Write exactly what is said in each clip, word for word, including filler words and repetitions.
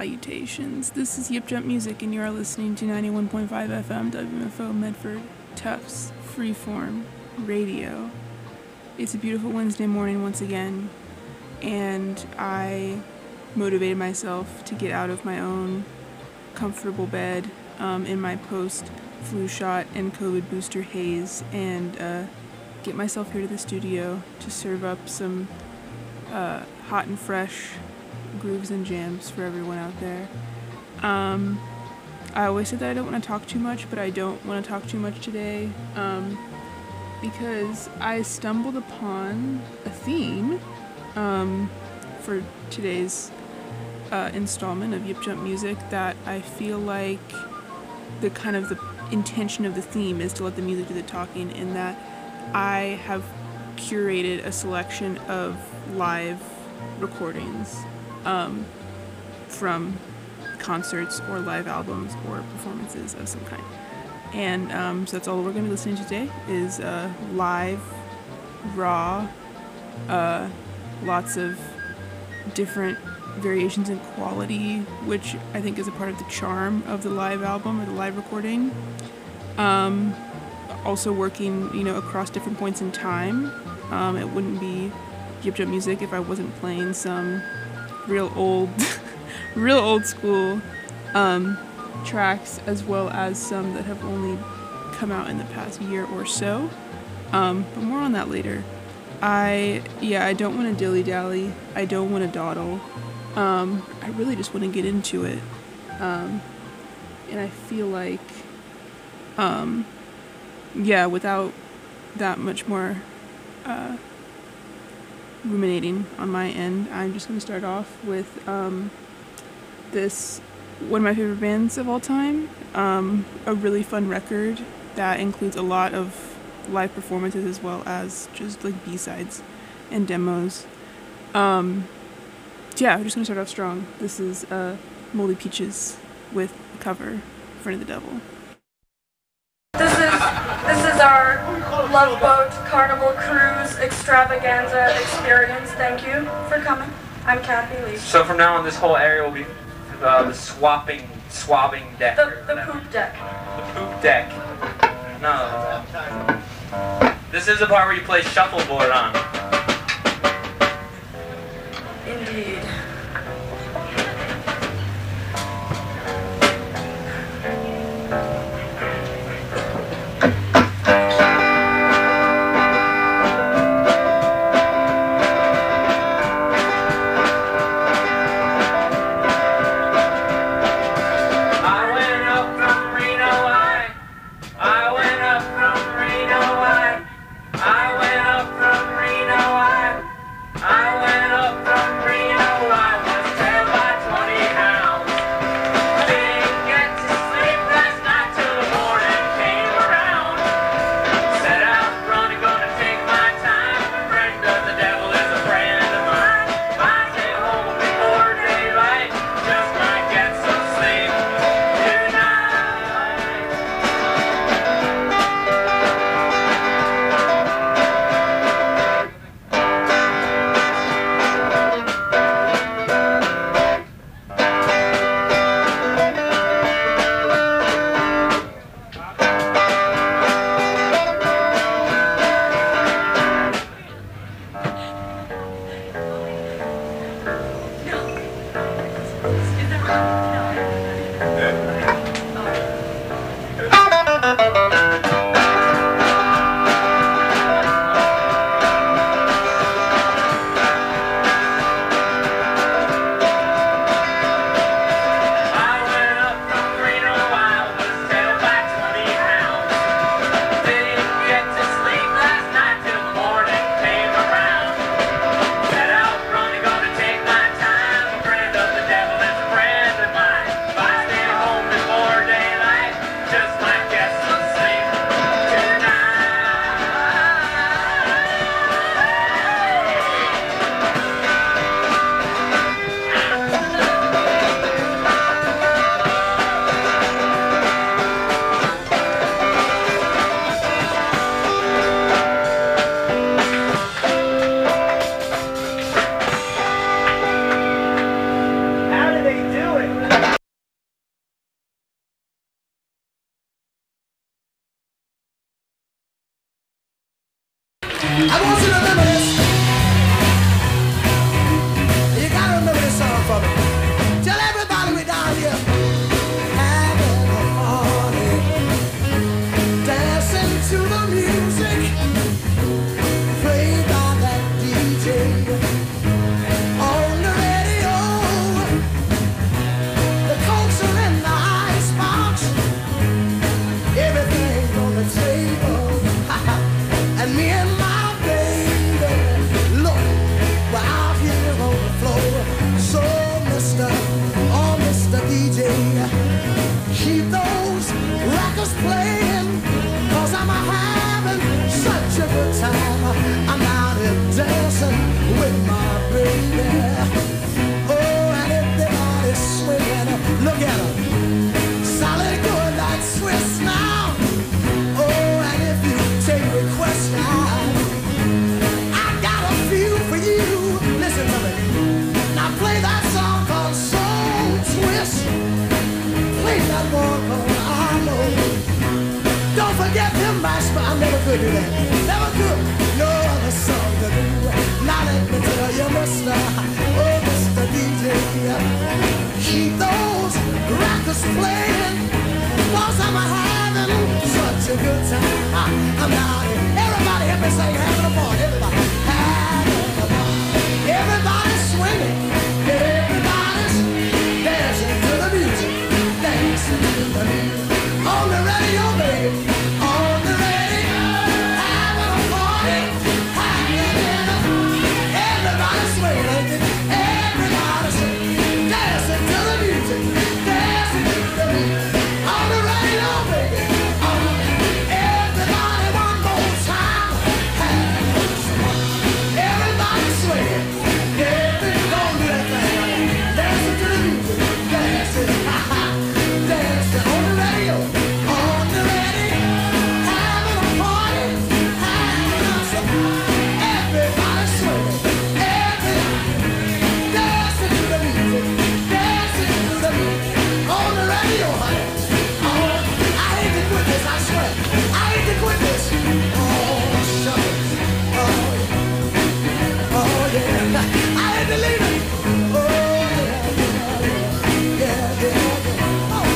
Salutations. This is Yip Jump Music, and you are listening to ninety-one point five F M W M F O Medford, Tufts, Freeform, Radio. It's a beautiful Wednesday morning once again, and I motivated myself to get out of my own comfortable bed um, in my post-flu shot and COVID booster haze, and uh, get myself here to the studio to serve up some uh, hot and fresh grooves and jams for everyone out there. Um, I always say that I don't want to talk too much, but I don't want to talk too much today, um, because I stumbled upon a theme um, for today's uh, installment of Yip Jump Music that I feel like the kind of the intention of the theme is to let the music do the talking, in that I have curated a selection of live recordings Um, from concerts or live albums or performances of some kind. And um, so that's all we're going to be listening to today is uh, live, raw, uh, lots of different variations in quality, which I think is a part of the charm of the live album or the live recording. Um, also working, you know, across different points in time. Um, it wouldn't be Yip Jump Music if I wasn't playing some real old, real old school um, tracks, as well as some that have only come out in the past year or so. Um, but more on that later. I, yeah, I don't want to dilly-dally. I don't want to dawdle. Um, I really just want to get into it. Um, and I feel like, um, yeah, without that much more uh, ruminating on my end, I'm just going to start off with um, this, one of my favorite bands of all time, um, a really fun record that includes a lot of live performances as well as just like B-sides and demos. Um, yeah, I'm just going to start off strong. This is uh, Moldy Peaches with the cover, Friend of the Devil. This is, this is our Love Boat Carnival Cruise Extravaganza experience. Thank you for coming. I'm Kathy Lee. So from now on, this whole area will be uh, the swapping, swabbing deck. The, the poop deck. The poop deck. No. This is the part where you play shuffleboard on. Indeed. I went up from Reno, I want you to remember this. You gotta remember this song for me. Tell everybody we down here having a party, dancing to the music played by that D J on the radio. The culture in the icebox, everything on the table, and me and my baby, look, we're out here on the floor. So Mister, oh Mister D J, keep those records playing, cause I'm having such a good time. I'm out here dancing with my baby. Oh, and everybody's swinging. Look at her, solid good like Swiss now. Oh, and if you take requests now, I got a few for you. Listen to me. Now play that song called Soul Twist. Play that one called I Know. Don't forget them mash, but I never could do that. Never could. No other song to do. Now let me tell you, Mister, oh Mister D J, keep those records playing, cause I'm having such a good time. I'm out here. Everybody help me sing, having a party. Everybody having a party. Everybody's swinging. Everybody's dancing to the music. Dancing to the music. On the radio, baby. On the radio. Having a party. Having a everybody's swinging. Everybody's swinging. Dancing to the music. Dancing to the music. On the radio, baby. On the everybody one more time. Having some fun. Everybody's swinging. Everybody don't do that thing. Dancing to the music. Dancing. Dancing on the radio. On the radio. Having a party. Having some fun. Everybody swinging. Everybody dancing to the music. Dancing to the music. On the radio, honey. Oh, I hate to quit this, I swear. I hate to quit this. Oh, shucks. Oh, yeah. Oh, yeah. I hate to leave it. Oh, yeah, yeah, yeah, yeah, yeah. Oh.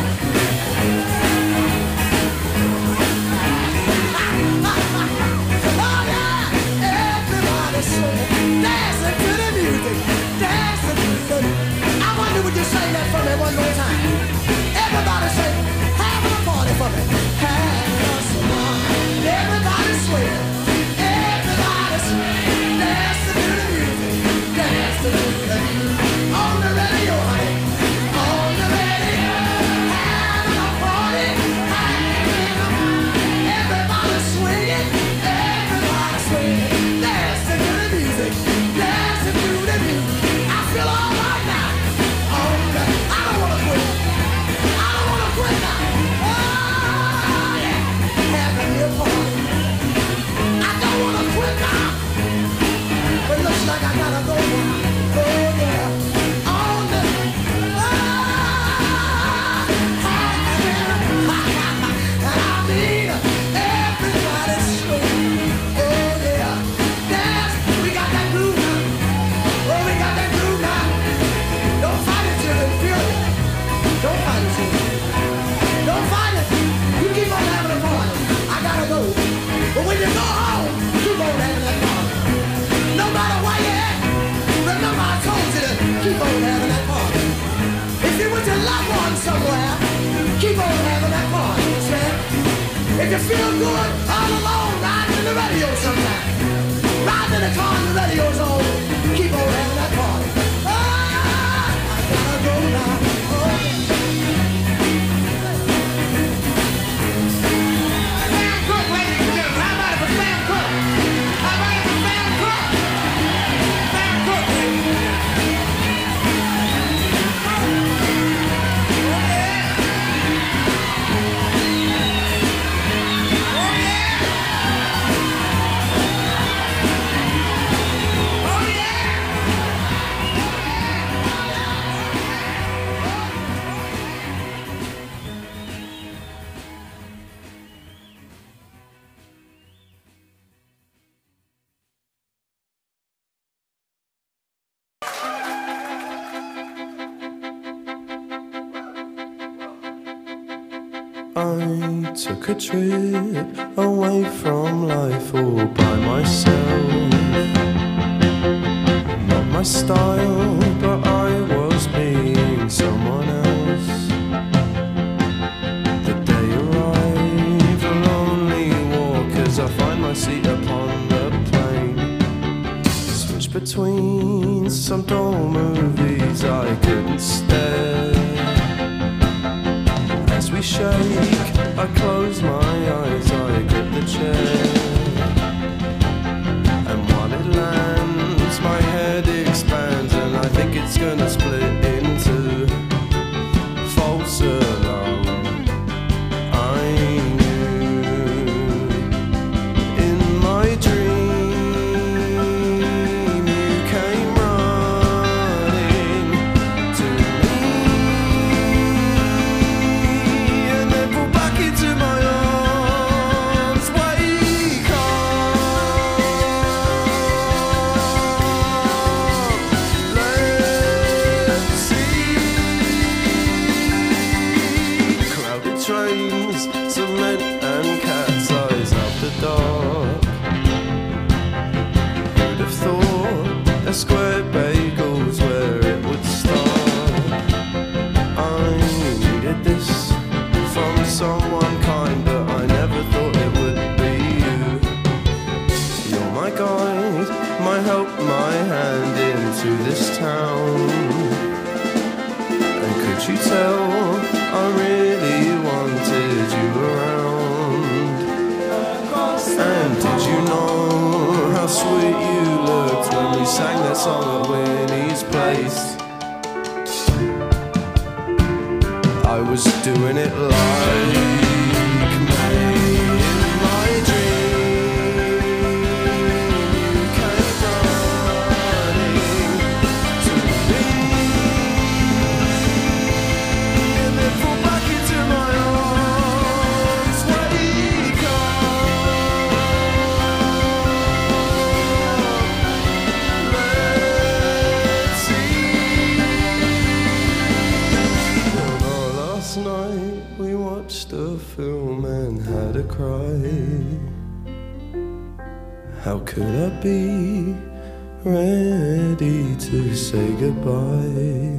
Oh, yeah. Everybody swinging, dancing to the music, dancing to the music. I wonder would you sing that for me one more time? Everybody sing, having a party for me. Having us a party. Everybody swinging, everybody swinging, dancing to the music, dancing to the music. On the radio, honey, on the radio. Having a party, having a party. Everybody swinging, everybody swinging, dancing to the music, dancing to the music. I feel all right now. All right. I don't wanna quit. I don't wanna quit now. Oh yeah, having me a party. I don't wanna quit now, but looks like I gotta go now. Oh yeah, on the ah, I mean everybody's swinging. Oh yeah, dance. We got that groove now. Oh, we got that groove now. Don't fight it till you feel it. Don't fight it till you. Don't fight it. You keep on having a party. I gotta go. But when you go home, keep on having that party. No matter where you at, remember I told you to keep on having that party. If you with your loved one somewhere, keep on having that party. Man. If you feel good all alone, riding in the radio sometime, riding in the car and the radio's on, keep on having that party. Ah, I gotta go now. Oh. Sam Cooke, ladies and gentlemen. How about it for Sam Cooke? How about it for Sam Cooke? Sam Cooke, ladies and gentlemen. Oh, yeah. I took a trip away from life all by myself. Not my style, but I was being someone else. The day arrived, a lonely walk as I find my seat upon the plane. Switch between some dull movies, I couldn't stare. As we shake, I close my eyes, I grip the chair. And while it lands, my head expands, and I think it's gonna split into false alarm. I knew in my dream you came running to me, and then pulled back into my arms. Wake up, let's see. Crowded trains, cement and cat's eyes after dark. Who'd have thought a square bagel's where it would start? I needed this from someone kind, but I never thought it would be you. You're my guide, my help, my hand into this town. And could you tell I really wanted you around? And did you know how sweet you looked when we sang that song at Winnie's place? I was doing it like me in my dream. You came running to me, and then fall back into my arms. Wake up, let's see. Oh, last night we watched a film and had a cry. How could I be ready to say goodbye?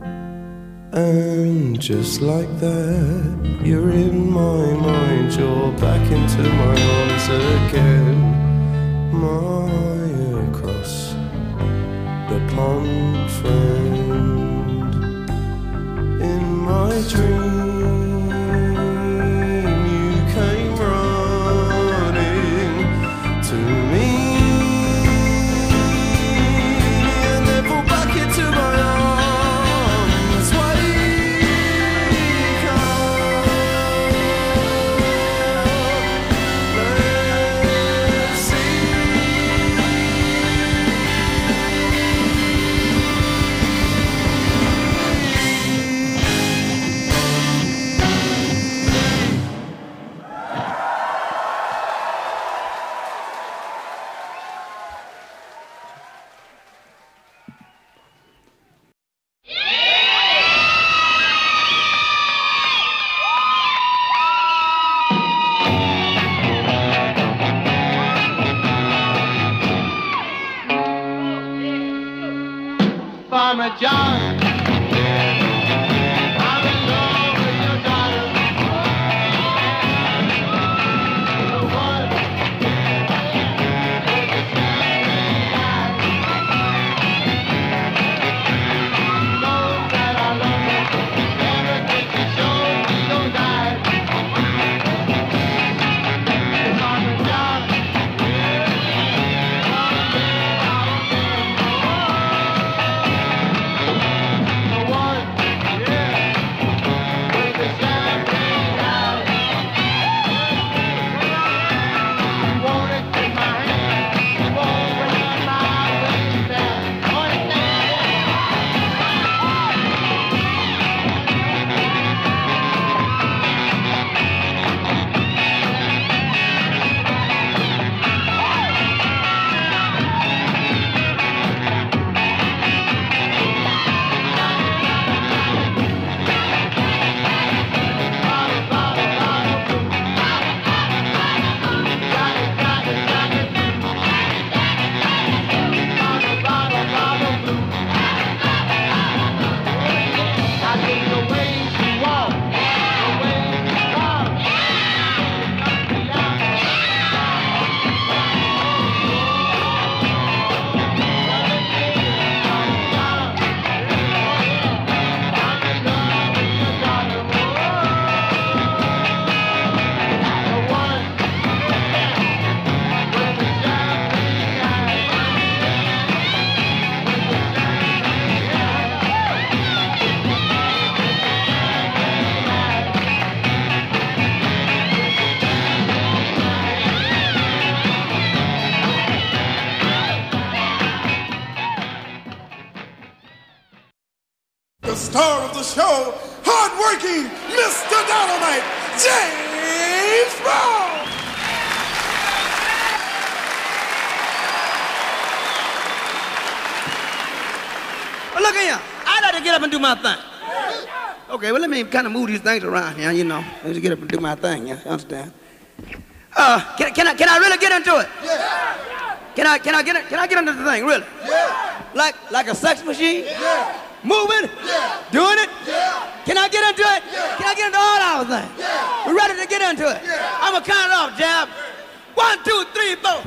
And just like that, you're in my mind, you're back into my arms again. My across the pond friend. In my dream, you came running to me, and then pulled back into my arms. Wake up, let's see. star of the show, hard-working Mister Dynamite, James Brown. Well, look here. I like to get up and do my thing. Okay, well, let me kind of move these things around here, you know. Let me get up and do my thing, you understand? Uh, can, can, I, can I really get into it? Yeah. Can I, can I get, can I get into the thing, really? Yeah. Like, like a sex machine? Yeah. Moving? Yeah. Doing it? Yeah. Can I get into it? Yeah. Can I get into all our things? Yeah. We're ready to get into it. Yeah. I'm gonna count it off, Jab. One, two, three, four.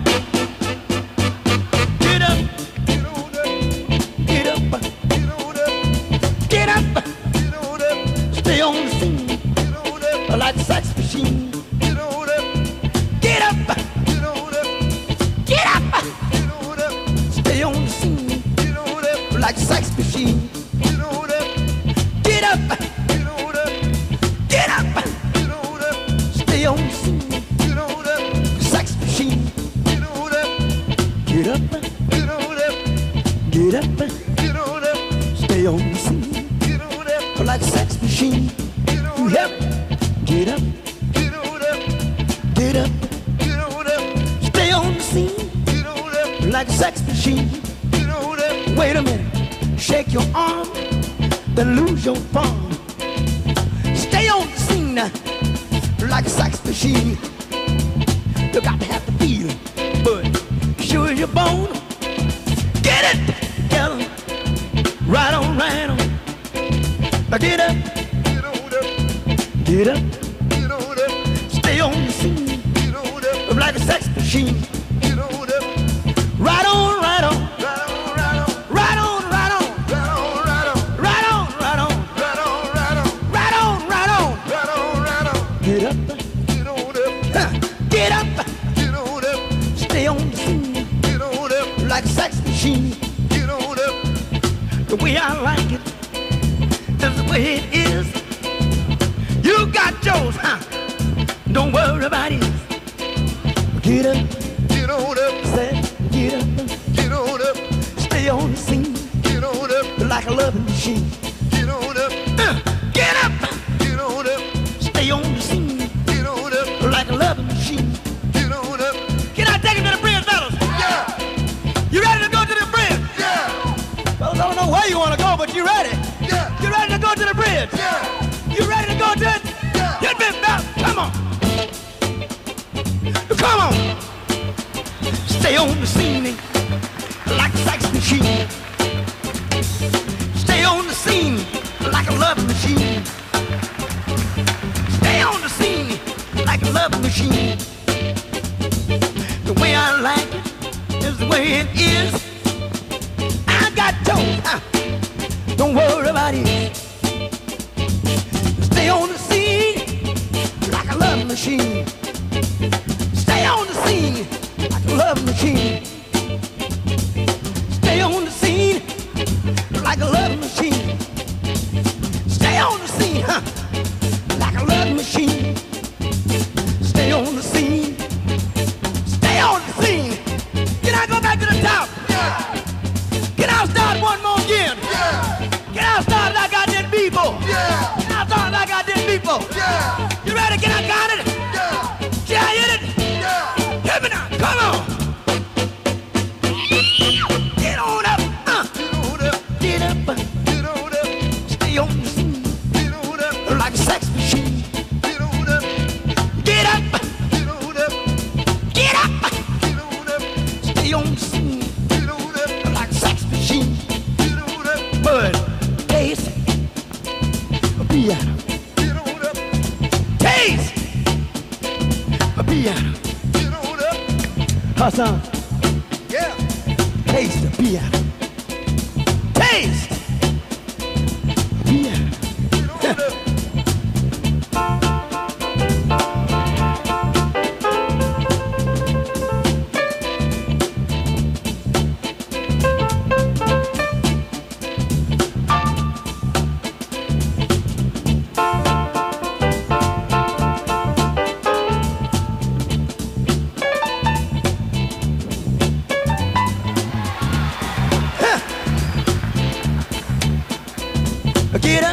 Get up. Get on up. Get up. Get on up. Get up. Get on up. Stay on the scene. Get on up. Like a sex machine. Get on up. Get up. Get on up. Get up. Get on up. Stay on the scene. Get on up. Like a sex machine. Get on up. Get up. Get on up. Get up. Get on up. Stay on the scene. Get on up. Sex machine. Get on up. Get up. Get on up. Get up. Get on up. Stay on the scene. Get on up. Like a sex machine. Get You on help. up. Get up. Get on up. Get up. Get on up. Stay on the scene. Get on up. Like a sex machine. Get on up. Wait a minute. Shake your arm. Then lose your palm. Stay on the scene. Like a sex machine. You got to have the feeling. But sure as your bone. Get it. Get 'em. Right on, right on. Now get up. Get on up. Get up. Get on up. Stay on the scene. Get on up. Like a sex machine. Get on up. Right on, right on. Right on, right on. Right on, right on. Right on, right on. Right on, right on. Right on, right on. Right on, right on. Right on, right on. Get up. Get on up. Huh. Get up. Get on up. Stay on the scene. Get on up. Like a sex machine. Get on up. The way I like it is the way it is. You got yours, huh? Don't worry about it. Get up. Get on up. Say, get up. Get on up. Stay on the scene. Get on up. Like a loving machine. Get on up. Uh, get up. Get on up. Stay on the scene. Get on up. Like a loving machine. Get on up. Can I take it to the bridge, fellas? Yeah. You ready to go to the bridge? Yeah. Fellas, I don't know where you want to go, but you ready? Yeah. You ready to go to the bridge? Yeah. You ready to go to it? Yeah. Get me back. Come on. Come on. Stay on the scene like a sex machine. Stay on the scene like a love machine. Stay on the scene like a love machine. The way I like it is the way it is. I got toes, huh? Don't worry about it. Stay on the scene like a love machine. Stay on the scene like a love machine. Stay on the scene like a love machine. Stay on the scene, huh? Like a love machine. Stay on the scene. Stay on the scene. Can I go back to the top? Yeah. Can I start one more again? Yeah. Can I start like I did before? Yeah. Can I start like I did before? Yeah. You ready? Can I count it? Yeah. Can I hit it? Yeah. Hit me now. Come on. Get on up. Uh. Get on up. Get up. Get on up. Stay on the scene Get on up. like a sex machine. Get on up. Get up. Get on up. Get up. Get on up. Stay on the scene Get on up. like a sex machine. Get on up. Bud, taste, piano. Get on up. Taste, piano. Get on up. Hassan, Yeah. taste the piano. Taste, piano. Get on up. Get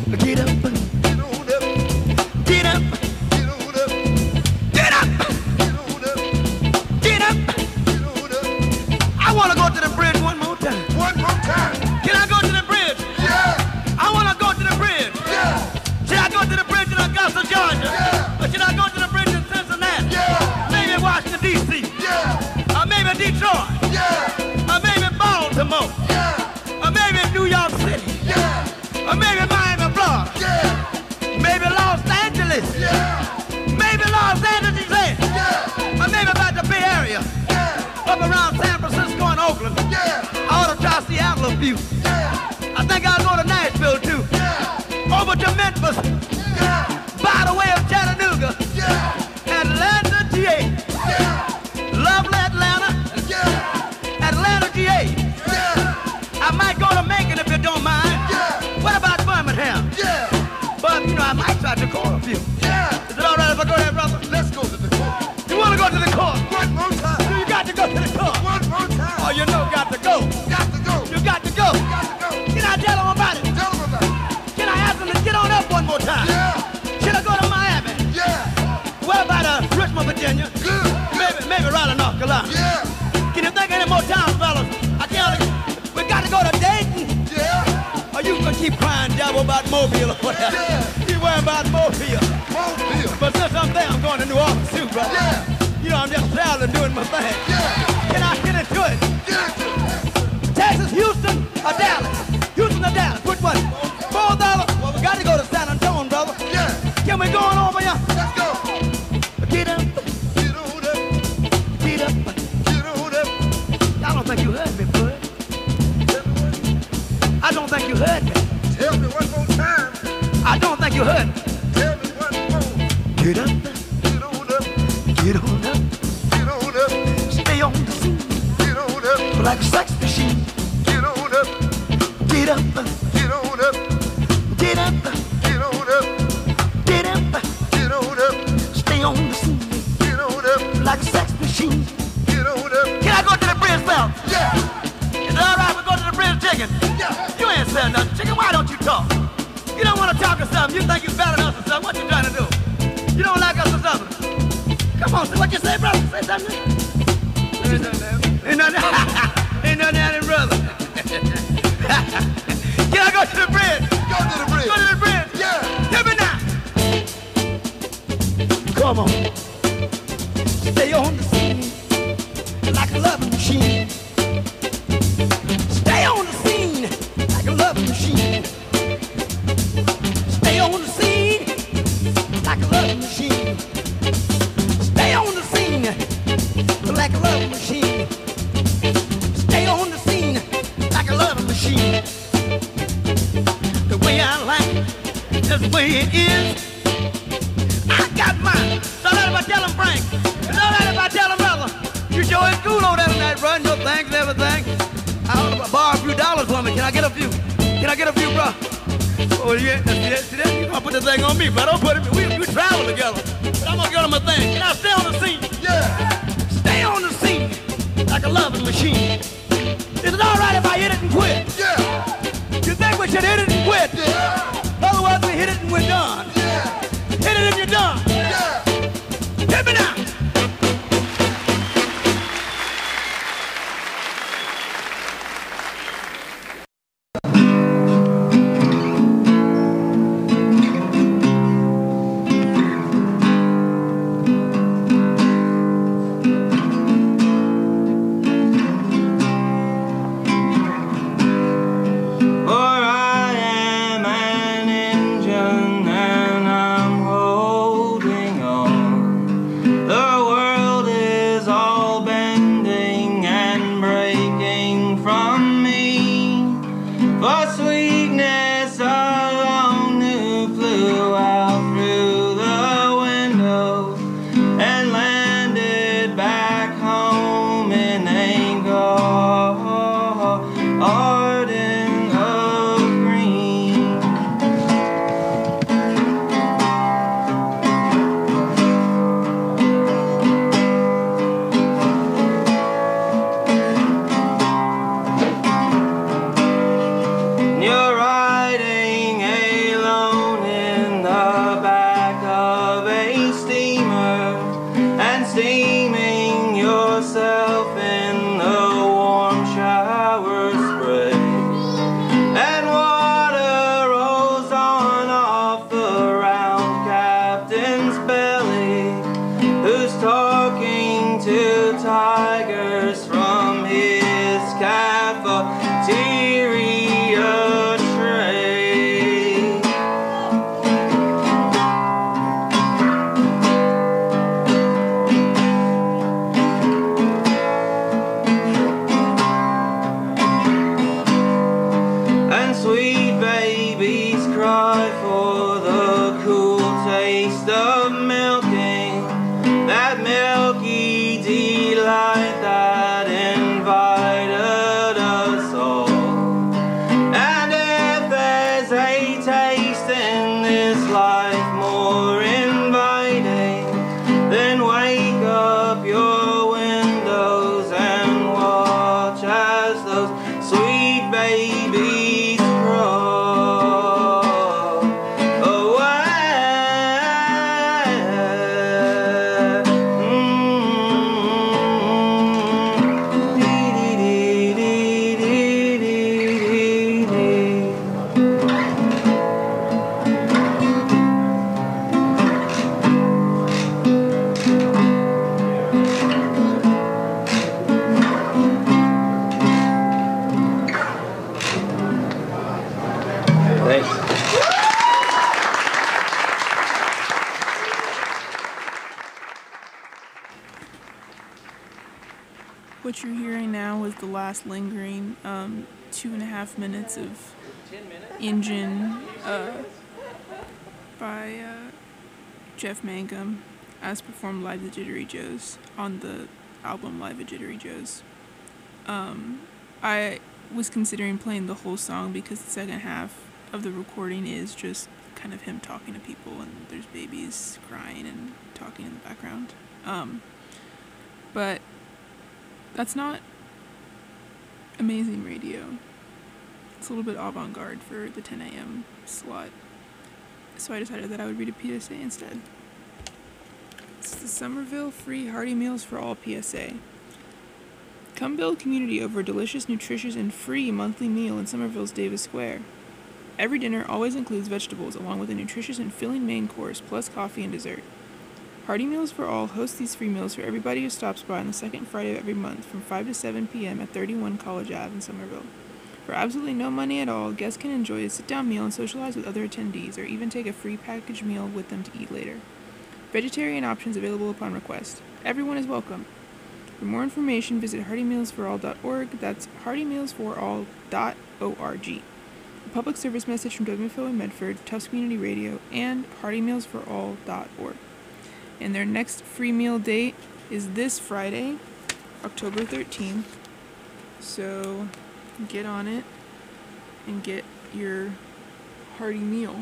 Get up, get on up, get up, get on up, get up, get on up, get up, get on up. I wanna go to the bridge one more time. One more time. Can I go to the bridge? Yeah. I wanna go to the bridge. Yeah. Should I go to the bridge in Augusta, Georgia? Yeah. Or should I go to the bridge in Cincinnati? Yeah. Maybe Washington, D C? Yeah. Or maybe Detroit? Yeah. Or maybe Baltimore? Yeah. Or maybe New York City? Yeah. Or maybe Miami, Florida? Yeah. Maybe Los Angeles? Yeah. Maybe Los Angeles? Yeah. Or maybe about the Bay Area? Yeah. Up around San Francisco and Oakland? Yeah. I ought to try Seattle a few. Yeah. I think I'll go to Nashville too. Yeah. Over to Memphis. Yeah. By the way of Chattanooga. Yeah. Atlanta, G A. Yeah. Lovely Atlanta. Yeah. Atlanta, G A. Yeah. I might go to Macon if you don't mind. Yeah. What about Birmingham? Yeah. But, you know, I might try to call a few. Yeah. Is it all right if I go there, brother? Let's go to the court. You want to go to the court? One more time. You got to go to the court. One more time. Oh, you know, got to go. Got to go. You got to go. Got to go. Can I tell them about it? Tell them about it. Can I ask them to get on up one more time? Yeah. Should I go to Miami? Yeah. What about uh, Richmond, Virginia? Good. Maybe, maybe Raleigh, North Carolina. Yeah. Can you think of any more towns, fellas? I can't. We got to go to Dayton. Yeah. Or you can keep crying devil about Mobile or whatever. Yeah. Keep worrying about Mobile. Mobile. But since I'm there, I'm going to New Orleans too, brother. Yeah. You know, I'm just traveling, doing my thing. Yeah. Can I get into it? Get into it. Texas, Houston, or Dallas? Houston or Dallas? Which one? Four dollars? Well, we got to go to San Antonio, brother. Yeah. Can we go on over here? Let's go. Get up, Get on up. get up. Get on up. I don't think you heard me, bud. Tell me one. I don't think you heard me. Tell me one more time. I don't think you heard me. Tell me one more. Get up, Get on up. get on up. Get on up. Stay on the scene Get on up. like a sex machine. Get on up. Get up, Get on up. get up, Get on up. get up. Get on up. Stay on the scene Get on up. like a sex machine. Get on up. Can I go to the bridge, fella? Yeah. Is it all right we go to the bridge, chicken? Yeah. You ain't saying nothing, chicken. Why don't you talk? You don't want to talk or something. You think you're better than us or something. What you trying to do? You don't like us or something? Come on, what you say, brother? Say something. Ain't nothing. Ain't nothing. Ain't nothing happening, brother. Can I go to the bridge? Go to the bridge. Go to the bridge. Yeah. Hear me now. Come on. Stay on the scene like a loving machine. Stay on the scene like a loving machine. Stay on the scene like a loving machine. Stay on the scene like a loving machine. Stay on the scene like a loving machine. The way I like it, that's the way it is. I got mine. So let if I tell him Frank. So let if I tell him brother. You sure is cool over there tonight, run your things and everything. I want to borrow a few dollars from me. Can I get a few? Can I get a few, bro? Oh, yeah. See that? See that? You gonna put the thing on me, but don't put it. We, we travel together. But I'm gonna get him a thing. Can I stay on the scene? Yeah. Stay on the scene like a loving machine. Is it all right if I hit it and quit? Yeah. You think we should hit it and quit? Yeah. Otherwise, we hit it and we're done. Yeah. Hit it and you're done. Yeah. Hit me now. For I am an strive for the cool taste of milking, that milky delight that invited us all. And if there's a taste in this life more inviting, then wake up your windows and watch as those sweet babies crawl away. Mm-hmm. Dee-dee-dee-dee-dee-dee-dee. Thanks. What you're hearing now is the last lingering um, two and a half minutes of Engine uh, by uh, Jeff Mangum, as performed live at Jittery Joe's on the album Live at Jittery Joe's. Um, I was considering playing the whole song because the second half of the recording is just kind of him talking to people, and there's babies crying and talking in the background. Um, but that's not amazing radio. It's a little bit avant-garde for the ten a.m. slot. So I decided that I would read a P S A instead. It's the Somerville Free Hearty Meals for All P S A. Come build community over a delicious, nutritious, and free monthly meal in Somerville's Davis Square. Every dinner always includes vegetables along with a nutritious and filling main course, plus coffee and dessert. Hearty Meals for All hosts these free meals for everybody who stops by on the second Friday of every month from five to seven p.m. at thirty-one College Avenue in Somerville. For absolutely no money at all, guests can enjoy a sit-down meal and socialize with other attendees, or even take a free packaged meal with them to eat later. Vegetarian options available upon request. Everyone is welcome. For more information, visit hearty meals for all dot org. That's hearty meals for all dot org. A public service message from W F O in Medford, Tufts Community Radio, and hearty meals for all dot org. And their next free meal date is this Friday, October thirteenth. So get on it and get your hearty meal.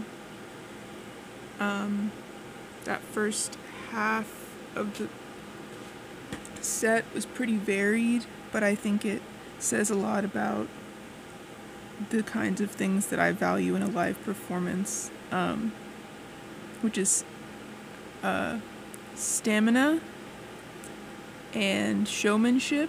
Um, that first half of the set was pretty varied, but I think it says a lot about the kinds of things that I value in a live performance, um, which is uh, stamina and showmanship,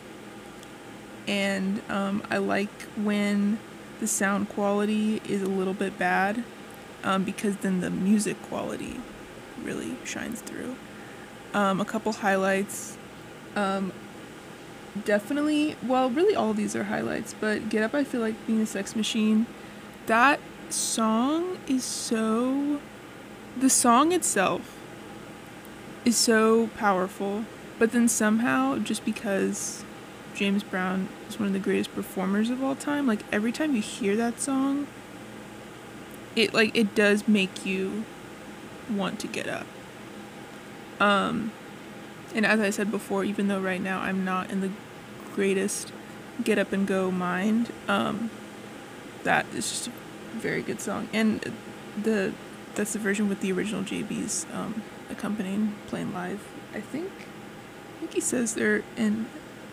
and um, I like when the sound quality is a little bit bad, um, because then the music quality really shines through. Um, a couple highlights. Um, definitely, well, really all of these are highlights, but Get Up, I Feel Like Being a Sex Machine. That song is so... The song itself is so powerful, but then somehow, just because James Brown is one of the greatest performers of all time, like, every time you hear that song, it, like, it does make you want to get up. Um... And as I said before, even though right now I'm not in the greatest get up and go mind, um, that is just a very good song. And the that's the version with the original J B's um, accompanying, playing live. I think I think he says they're in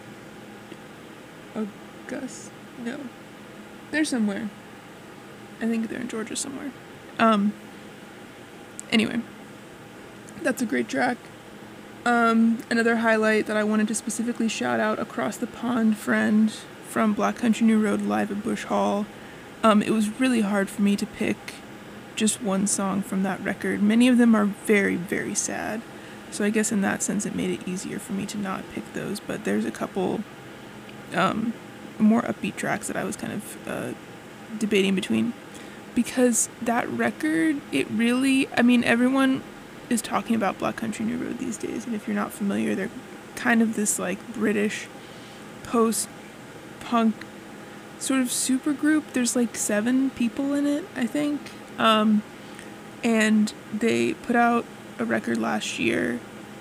Augusta. No, they're somewhere. I think they're in Georgia somewhere. Um. Anyway, that's a great track. Um, another highlight that I wanted to specifically shout out, Across the Pond Friend from Black Country New Road live at Bush Hall. Um, it was really hard for me to pick just one song from that record. Many of them are very, very sad. So I guess in that sense it made it easier for me to not pick those. But there's a couple um, more upbeat tracks that I was kind of uh, debating between. Because that record, it really, I mean, everyone is talking about Black Country New Road these days, and if you're not familiar, they're kind of this like British post-punk sort of super group. There's like seven people in it, I think. Um, and they put out a record last year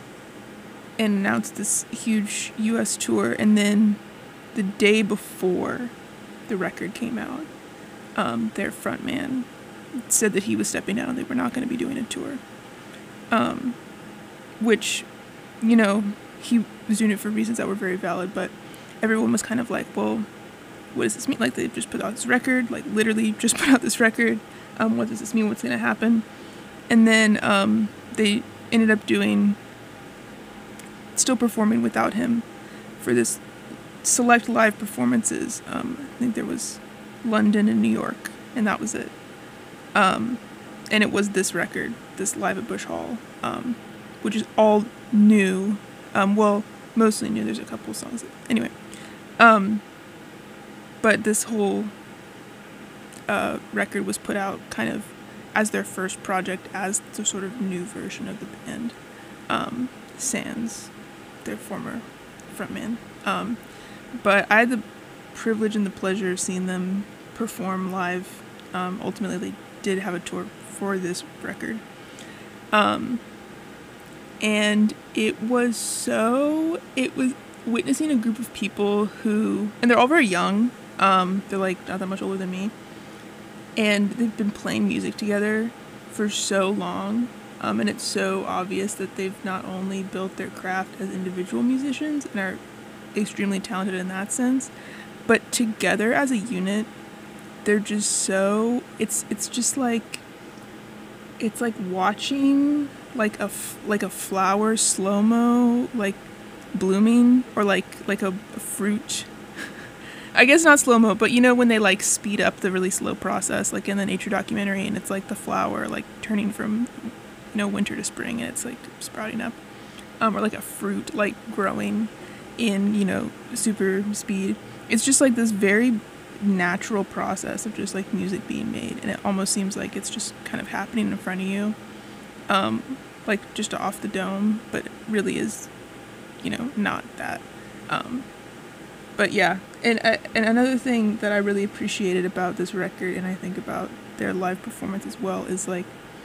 and announced this huge U S tour, and then the day before the record came out, um, their frontman said that he was stepping down and they were not going to be doing a tour. Um, which, you know, he was doing it for reasons that were very valid, but everyone was kind of like, well, what does this mean? Like, they just put out this record, like, literally just put out this record. Um, what does this mean? What's going to happen? And then um, they ended up doing, still performing without him for this select live performances. Um, I think there was London and New York, and that was it. Um, and it was this record, this Live at Bush Hall, um, which is all new. Um, well, mostly new. There's a couple songs. That, anyway. Um, but this whole uh, record was put out kind of as their first project, as the sort of new version of the band. Um, Sans, their former frontman. Um, but I had the privilege and the pleasure of seeing them perform live. Um, ultimately, they did have a tour for this record. Um, and it was so, it was witnessing a group of people who, and they're all very young, um, they're like not that much older than me, and they've been playing music together for so long, um, and it's so obvious that they've not only built their craft as individual musicians and are extremely talented in that sense, but together as a unit, they're just so, it's it's just like, it's like watching like a, like a flower slow-mo, like blooming, or like like a, a fruit. I guess not slow-mo, but you know when they like speed up the really slow process, like in the nature documentary, and it's like the flower like turning from, you know, winter to spring, and it's like sprouting up, um, or like a fruit like growing in, you know, super speed. It's just like this very natural process of just like music being made, and it almost seems like it's just kind of happening in front of you, um, like just off the dome, but it really is, you know, not that. Um, but yeah, and uh, and another thing that I really appreciated about this record, and I think about their live performance as well, is like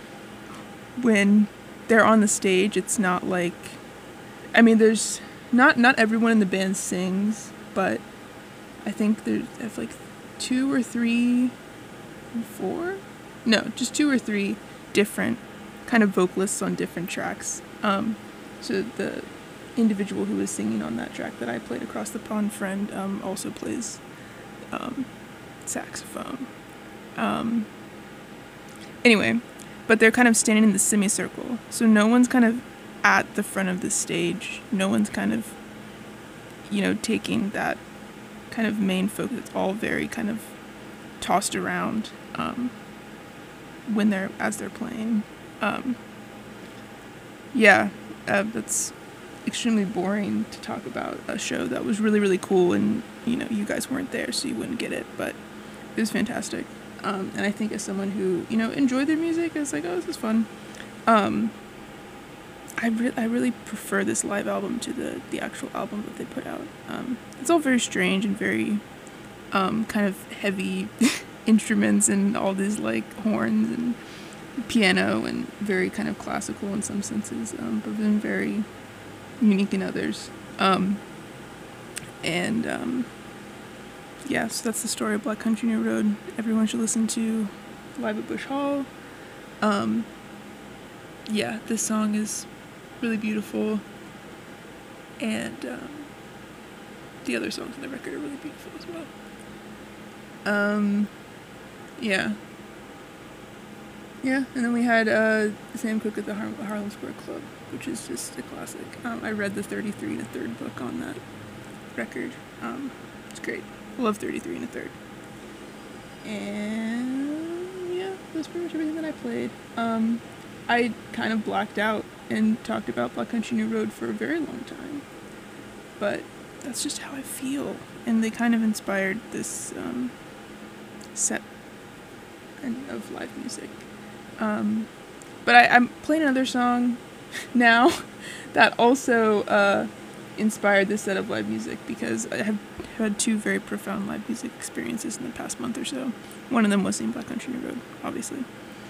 when they're on the stage, it's not like, I mean, there's not not everyone in the band sings, but I think there's there's like two or three, four, no, just two or three different kind of vocalists on different tracks. Um, so the individual who was singing on that track that I played, Across the Pond Friend, um, also plays um, saxophone. Um, anyway, but they're kind of standing in the semicircle, so no one's kind of at the front of the stage. No one's kind of, you know, taking that kind of main focus. It's all very kind of tossed around um, when they're as they're playing. Um, yeah, uh, that's extremely boring to talk about a show that was really, really cool, and, you know, you guys weren't there, so you wouldn't get it, but it was fantastic. Um, and I think as someone who, you know, enjoyed their music, I was like, oh, this is fun. Um, I, re- I really prefer this live album to the, the actual album that they put out. Um, it's all very strange and very um, kind of heavy instruments and all these, like, horns and piano, and very kind of classical in some senses, um, but then very unique in others. Um, and um, yeah, so that's the story of Black Country New Road. Everyone should listen to Live at Bush Hall. Um, yeah, this song is really beautiful, and um, the other songs on the record are really beautiful as well. Um, yeah. Yeah, and then we had uh, Sam Cooke at the Har- Harlem Square Club, which is just a classic. Um, I read the thirty-three and a third book on that record. Um, it's great. I love thirty-three and a third. And yeah, that's pretty much everything that I played. Um, I kind of blacked out and talked about Black Country New Road for a very long time, but that's just how I feel. And they kind of inspired this um, set of live music. Um, but I, I'm playing another song now that also uh, inspired this set of live music, because I have had two very profound live music experiences in the past month or so. One of them was seeing Black Country New Road, obviously.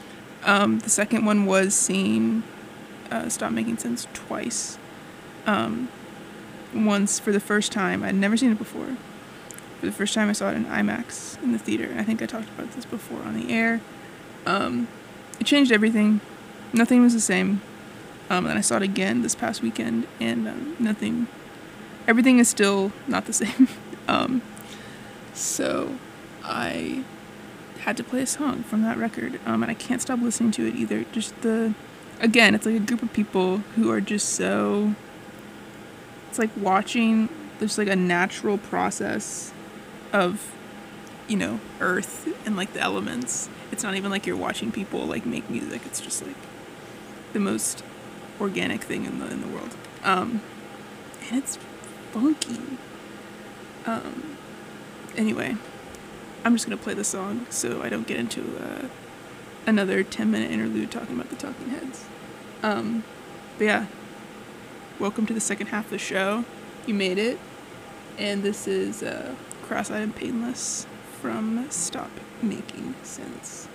Um, the second one was seeing uh, Stop Making Sense twice. Um, once for the first time. I'd never seen it before. For the first time I saw it in IMAX in the theater, and I think I talked about this before on the air. Um, it changed everything. Nothing was the same. Um, and then I saw it again this past weekend, and um, nothing, everything is still not the same. um, so I had to play a song from that record, um, and I can't stop listening to it either. Just the, again, it's like a group of people who are just so, it's like watching, there's like a natural process of, you know, earth and like the elements. It's not even like you're watching people like make music. It's just like the most organic thing in the in the world. Um, and it's funky. Um, anyway, I'm just gonna play the song so I don't get into uh, another ten minute interlude talking about the Talking Heads. Um, but yeah, welcome to the second half of the show. You made it, and this is uh, Cross-Eyed and Painless from Stop Making Sense.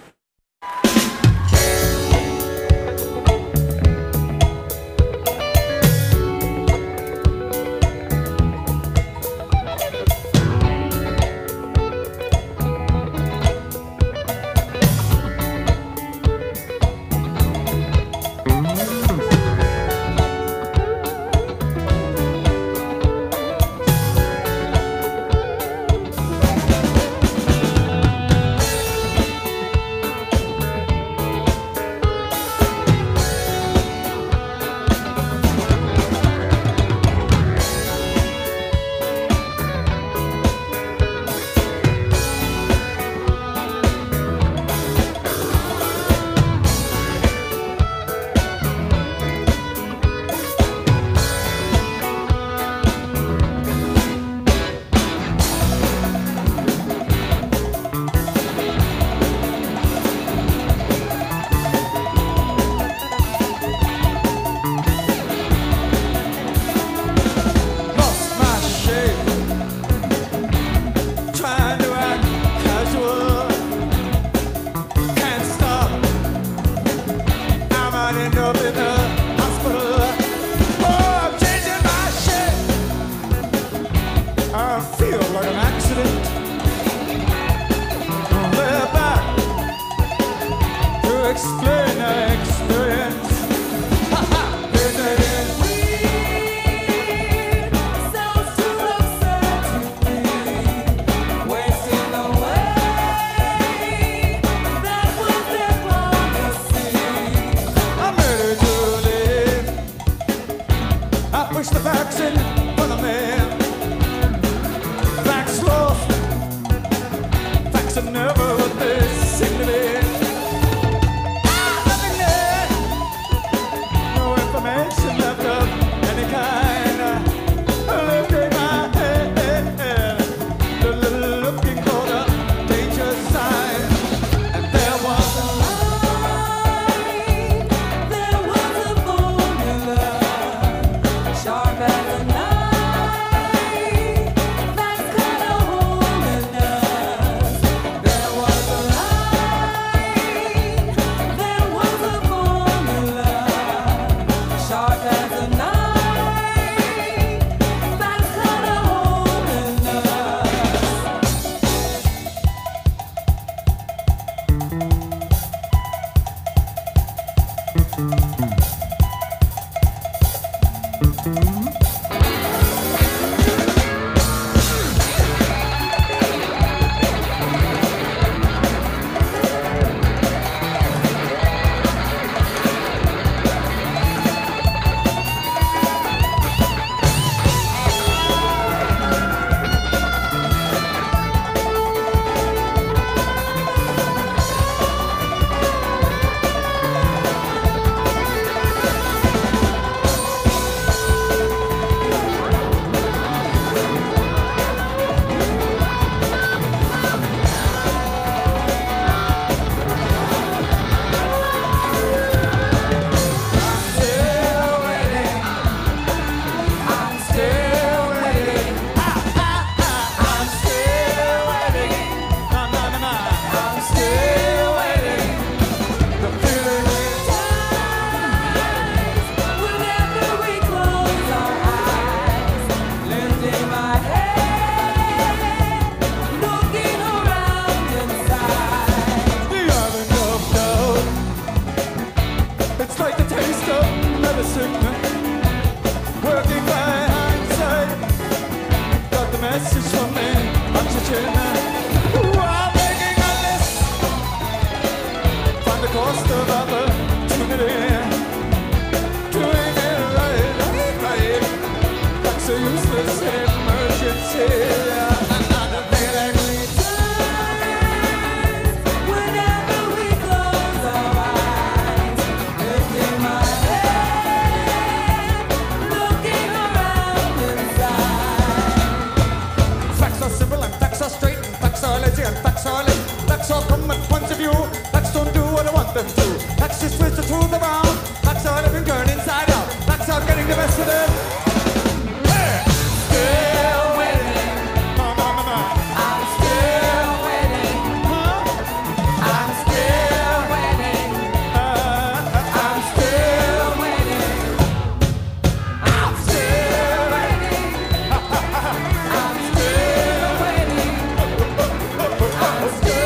That's just twisted through the round. That's all I've been going inside out. That's how I'm getting the best of it. Hey! Still waiting. Mama, mama, mama. I'm still waiting. Huh? I'm still waiting. Uh, I'm still waiting. I'm still waiting. I'm still waiting. I'm still waiting.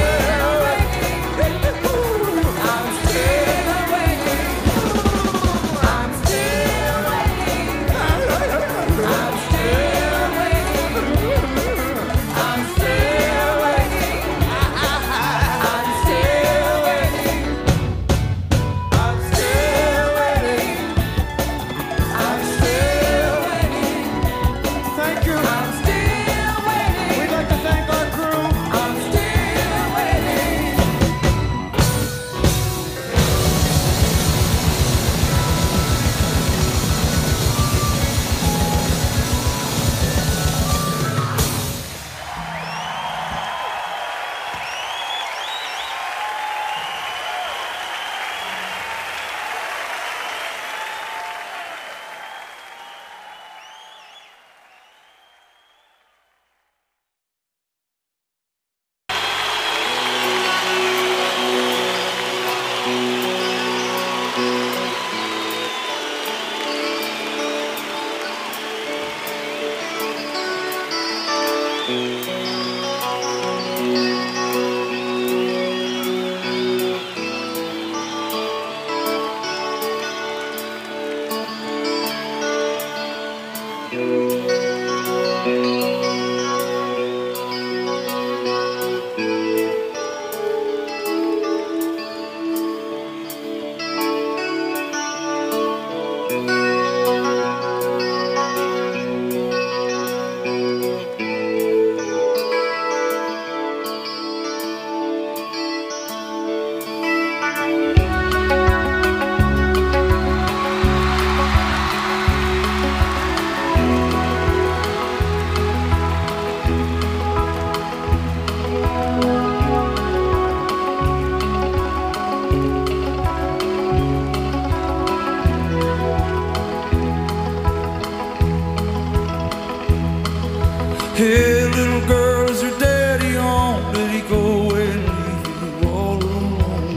Hey, little girl, is your daddy home? Did he go away and leave you all alone?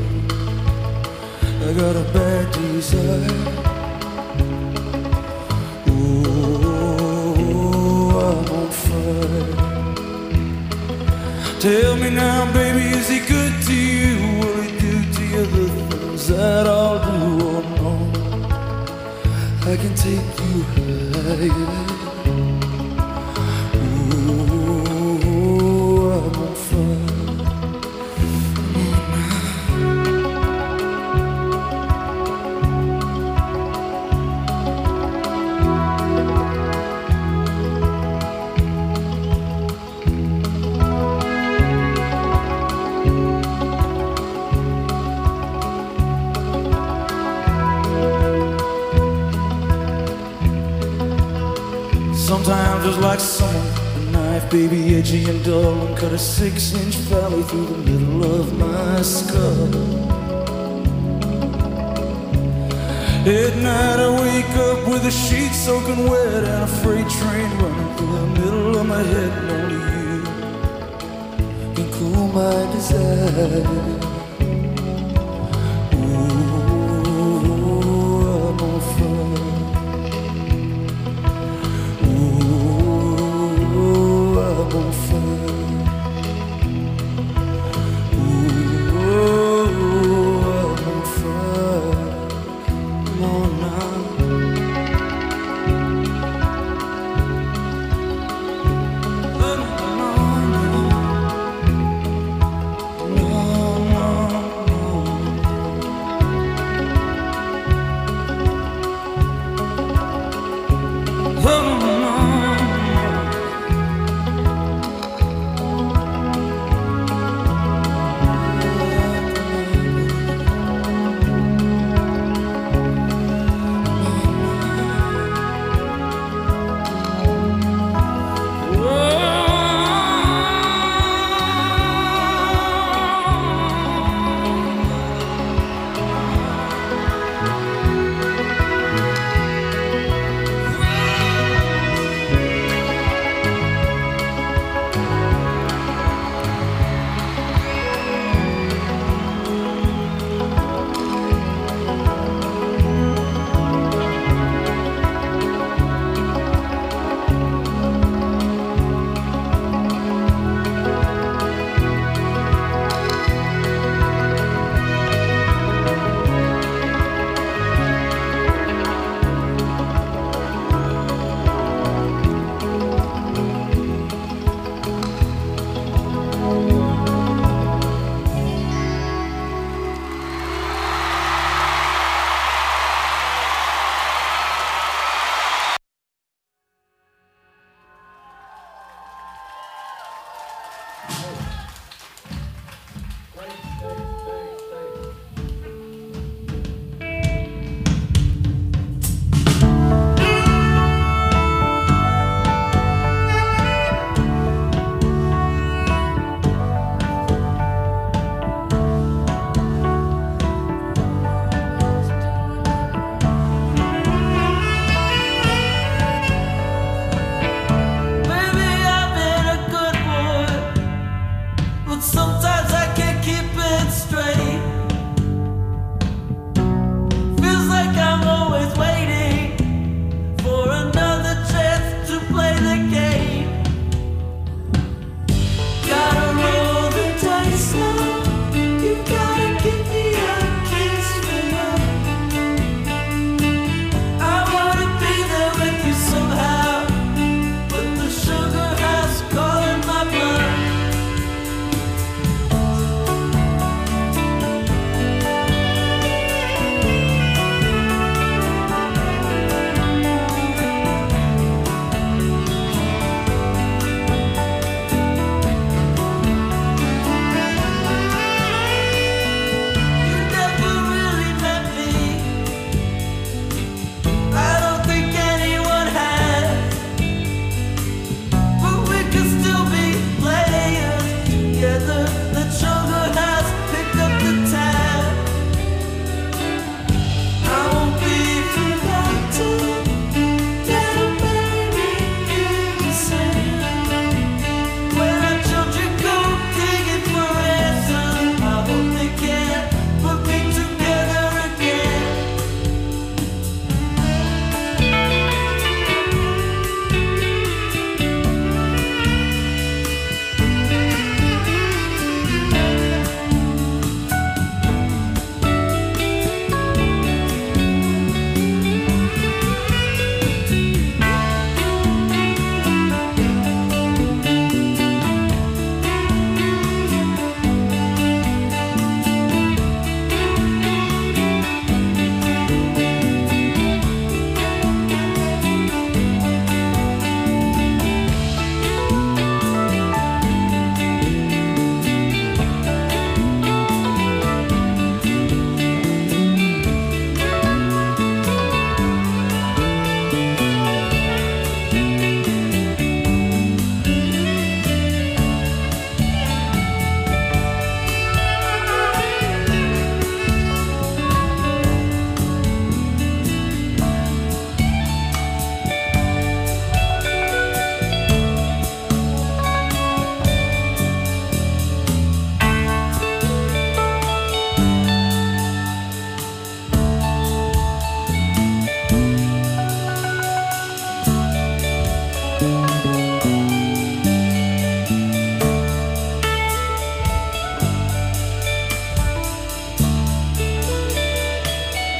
I got a bad desire. Oh, I'm on fire. Tell me now, baby, is he good to you? Will he do to you the things that I'll do? Oh no, I can take you higher. Sometimes it's like someone with a knife, baby, edgy and dull, and cut a six-inch valley through the middle of my skull. At night I wake up with the sheets soaking wet and a freight train running through the middle of my head, and only you can cool my desire. Ooh, I'm on fire. I'm on fire. Ooh, I'm on fire. Come on now. No, no, no.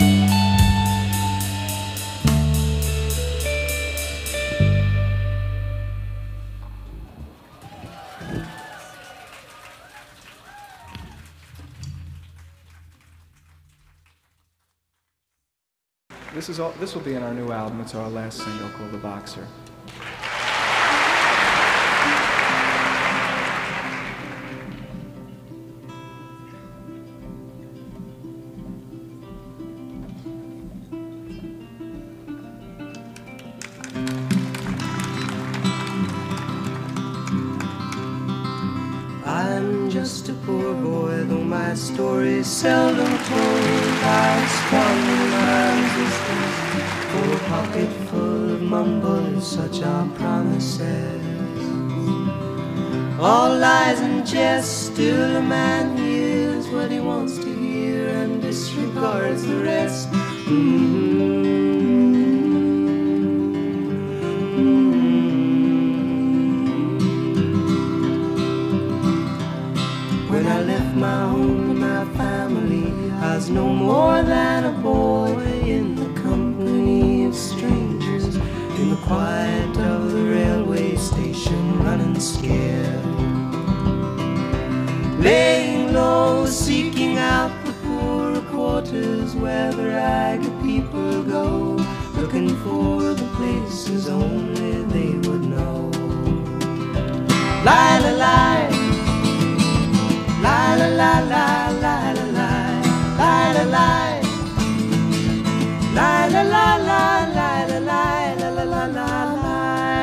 This is all, this will be in our new album. It's our last single called The Boxer. I'm just a poor boy, though my story's seldom told. I squander my existence for a pocket full of mumbles, such are promises. All lies and jest, still a man hears what he wants to hear and disregards the rest. Mm-hmm. When I left my home and my family, I was no more than a boy in the company of strangers, in the quiet of the railway station, running scared, laying low, seeking out the poorer quarters where the ragged people go, looking for the places only they would know. Lie, lie, lie. La la la la la la la la la la la la la la la la la la la la.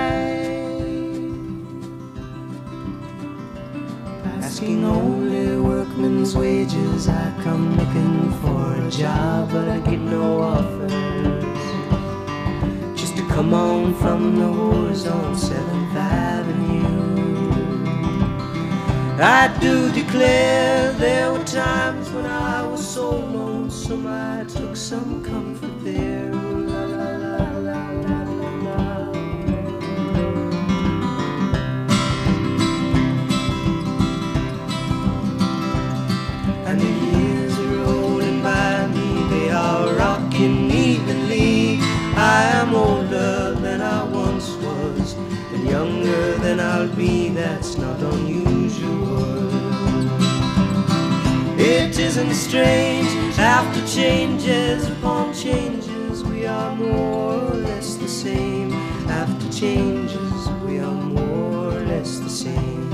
Asking only workmen's wages, I come looking for a job, but I get no offers. Just to come on from the whores on Seventh Avenue. I do declare there were times when I was so lonesome I took some comfort there. La, la, la, la, la, la, la. And the years are rolling by me, they are rocking evenly. I am older than I once was, and younger than I'll be, that's not unusual. It isn't strange, after changes upon changes, we are more or less the same. After changes, we are more or less the same.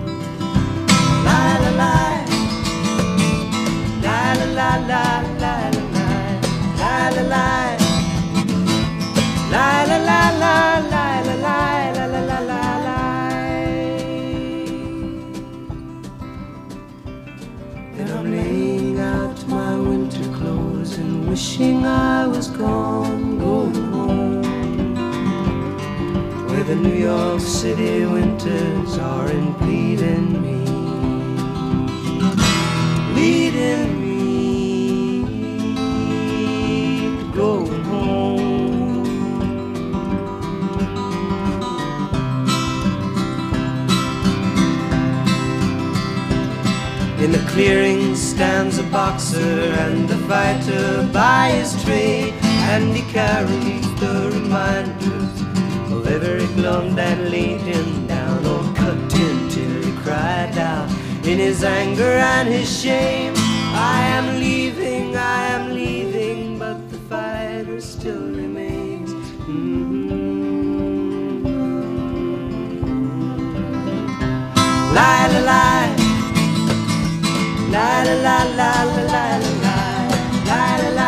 La la la, la la la la la la la la la. La la la la la la la la la la la. Then I'm laying out my winter clothes and wishing I was gone, going home, where the New York City winters are in bleeding me, leading me to go home. In the clearing stands a boxer and a fighter by his trade, and he carries the reminders of every glum that laid him down or cut him till he cried out in his anger and his shame. I am leaving, I am leaving, but the fighter still remains. Mm-hmm. La la la. La la la la la